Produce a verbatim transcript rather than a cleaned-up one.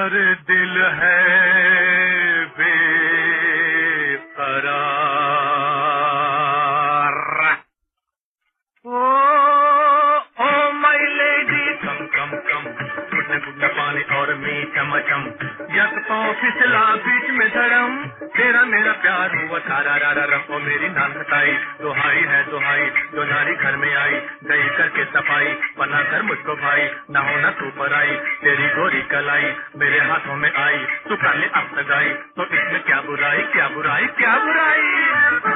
और दिल है बेकरार। ओ ओ माय लेडी कम कम कम, घुटने घुटने पानी और मीठा मचम, यक तो फिसला बीच में धड़म, तेरा मेरा प्यार हुआ सारा रा रा रम। ओ मेरी नान खटाई दुहाई है दुहाई, जो नारी घर में आई गई करके सफाई, बना कर मुझको भाई ना होना तू पर आई, तेरी गोरी कलाई मेरे हाथों में आई, तू कर ले अब सगाई, तो इसमें क्या बुराई क्या बुराई क्या बुराई।